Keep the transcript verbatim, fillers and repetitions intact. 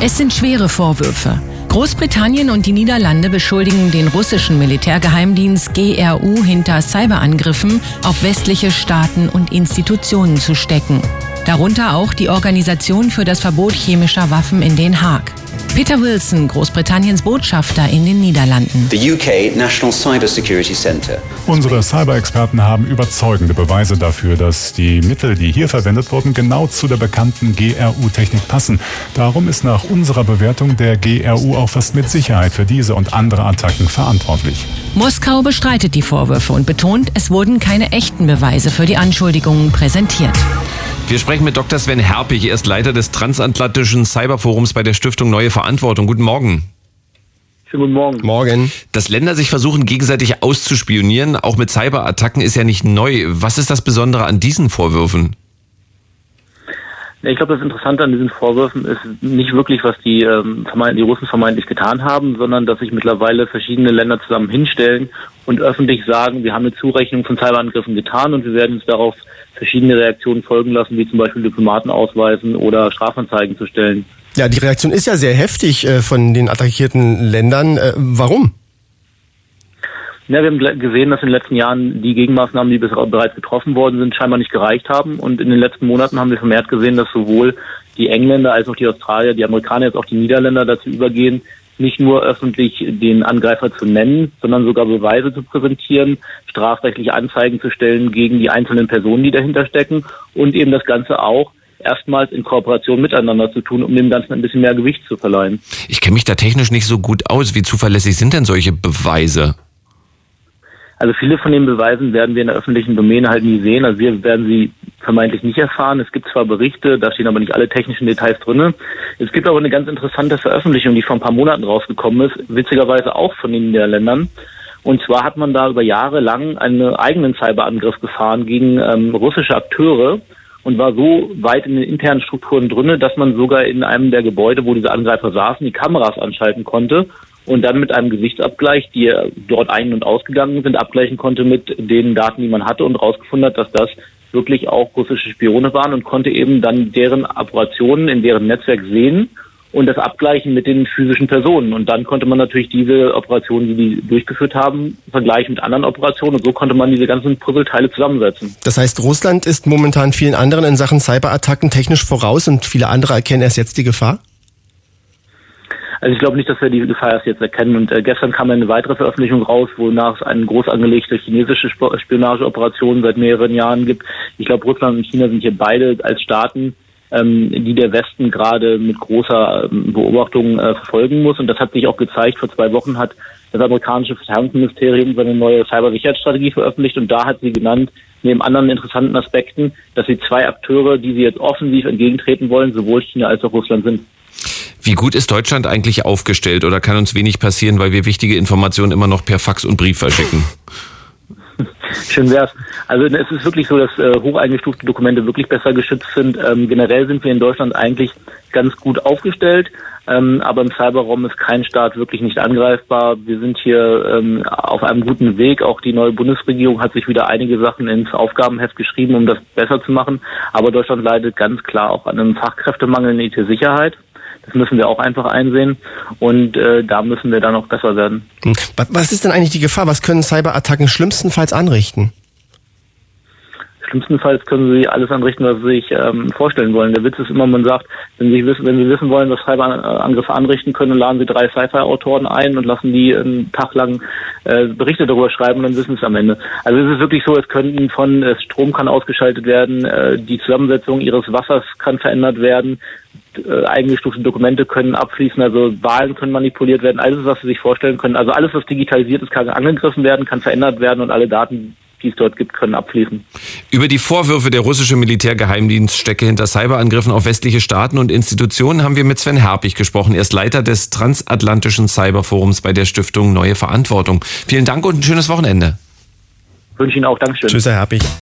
Es sind schwere Vorwürfe. Großbritannien und die Niederlande beschuldigen den russischen Militärgeheimdienst G R U hinter Cyberangriffen auf westliche Staaten und Institutionen zu stecken. Darunter auch die Organisation für das Verbot chemischer Waffen in Den Haag. Peter Wilson, Großbritanniens Botschafter in den Niederlanden. The U K National Cyber Security Centre. Unsere Cyber-Experten haben überzeugende Beweise dafür, dass die Mittel, die hier verwendet wurden, genau zu der bekannten G R U-Technik passen. Darum ist nach unserer Bewertung der G R U auch fast mit Sicherheit für diese und andere Attacken verantwortlich. Moskau bestreitet die Vorwürfe und betont, es wurden keine echten Beweise für die Anschuldigungen präsentiert. Wir sprechen mit Doktor Sven Herpich, er ist Leiter des Transatlantischen Cyberforums bei der Stiftung Neue Verantwortung. Guten Morgen. Schönen guten Morgen. Morgen. Dass Länder sich versuchen, gegenseitig auszuspionieren, auch mit Cyberattacken, ist ja nicht neu. Was ist das Besondere an diesen Vorwürfen? Ich glaube, das Interessante an diesen Vorwürfen ist nicht wirklich, was die, ähm, die Russen vermeintlich getan haben, sondern dass sich mittlerweile verschiedene Länder zusammen hinstellen und öffentlich sagen, wir haben eine Zurechnung von Cyberangriffen getan und wir werden uns darauf verschiedene Reaktionen folgen lassen, wie zum Beispiel Diplomaten ausweisen oder Strafanzeigen zu stellen. Ja, die Reaktion ist ja sehr heftig äh, von den attackierten Ländern. Äh, warum? Ja, wir haben gesehen, dass in den letzten Jahren die Gegenmaßnahmen, die bereits getroffen worden sind, scheinbar nicht gereicht haben. Und in den letzten Monaten haben wir vermehrt gesehen, dass sowohl die Engländer als auch die Australier, die Amerikaner, als auch die Niederländer dazu übergehen, nicht nur öffentlich den Angreifer zu nennen, sondern sogar Beweise zu präsentieren, strafrechtliche Anzeigen zu stellen gegen die einzelnen Personen, die dahinter stecken und eben das Ganze auch erstmals in Kooperation miteinander zu tun, um dem Ganzen ein bisschen mehr Gewicht zu verleihen. Ich kenne mich da technisch nicht so gut aus. Wie zuverlässig sind denn solche Beweise? Also viele von den Beweisen werden wir in der öffentlichen Domäne halt nie sehen. Also wir werden sie vermeintlich nicht erfahren. Es gibt zwar Berichte, da stehen aber nicht alle technischen Details drin. Es gibt aber eine ganz interessante Veröffentlichung, die vor ein paar Monaten rausgekommen ist, witzigerweise auch von den Niederländern. Und zwar hat man da über Jahre lang einen eigenen Cyberangriff gefahren gegen ähm, russische Akteure und war so weit in den internen Strukturen drinne, dass man sogar in einem der Gebäude, wo diese Angreifer saßen, die Kameras anschalten konnte und dann mit einem Gesichtsabgleich, die dort ein- und ausgegangen sind, abgleichen konnte mit den Daten, die man hatte und rausgefunden hat, dass das wirklich auch russische Spione waren und konnte eben dann deren Operationen in deren Netzwerk sehen und das abgleichen mit den physischen Personen. Und dann konnte man natürlich diese Operationen, die die durchgeführt haben, vergleichen mit anderen Operationen und so konnte man diese ganzen Puzzleteile zusammensetzen. Das heißt, Russland ist momentan vielen anderen in Sachen Cyberattacken technisch voraus und viele andere erkennen erst jetzt die Gefahr? Also ich glaube nicht, dass wir die Gefahr erst jetzt erkennen. Und äh, gestern kam eine weitere Veröffentlichung raus, wonach es eine groß angelegte chinesische Spionageoperation seit mehreren Jahren gibt. Ich glaube, Russland und China sind hier beide als Staaten, ähm, die der Westen gerade mit großer ähm, Beobachtung äh, verfolgen muss. Und das hat sich auch gezeigt. Vor zwei Wochen hat das amerikanische Verteidigungsministerium seine neue Cybersicherheitsstrategie veröffentlicht. Und da hat sie genannt, neben anderen interessanten Aspekten, dass sie zwei Akteure, die sie jetzt offensiv entgegentreten wollen, sowohl China als auch Russland sind. Wie gut ist Deutschland eigentlich aufgestellt oder kann uns wenig passieren, weil wir wichtige Informationen immer noch per Fax und Brief verschicken? Schön wär's. Also es ist wirklich so, dass äh, hoch eingestufte Dokumente wirklich besser geschützt sind. Ähm, generell sind wir in Deutschland eigentlich ganz gut aufgestellt, ähm, aber im Cyberraum ist kein Staat wirklich nicht angreifbar. Wir sind hier ähm, auf einem guten Weg. Auch die neue Bundesregierung hat sich wieder einige Sachen ins Aufgabenheft geschrieben, um das besser zu machen. Aber Deutschland leidet ganz klar auch an einem Fachkräftemangel in I T-Sicherheit. Das müssen wir auch einfach einsehen und äh, da müssen wir dann auch besser werden. Was ist denn eigentlich die Gefahr? Was können Cyberattacken schlimmstenfalls anrichten? Schlimmstenfalls können sie alles anrichten, was sie sich ähm, vorstellen wollen. Der Witz ist immer, man sagt, wenn sie wissen, wenn sie wissen wollen, was Cyberangriffe anrichten können, laden sie drei Sci-Fi-Autoren ein und lassen die einen Tag lang äh, Berichte darüber schreiben und dann wissen es am Ende. Also es ist wirklich so, es könnten von äh, Strom kann ausgeschaltet werden, äh, die Zusammensetzung ihres Wassers kann verändert werden, äh, eingestufte Dokumente können abfließen, also Wahlen können manipuliert werden, alles, was sie sich vorstellen können. Also alles, was digitalisiert ist, kann angegriffen werden, kann verändert werden und alle Daten, die es dort gibt, können abfließen. Über die Vorwürfe, der russische Militärgeheimdienst stecke hinter Cyberangriffen auf westliche Staaten und Institutionen, haben wir mit Sven Herpich gesprochen. Er ist Leiter des Transatlantischen Cyberforums bei der Stiftung Neue Verantwortung. Vielen Dank und ein schönes Wochenende. Wünsche Ihnen auch. Dankeschön. Tschüss, Herr Herpich.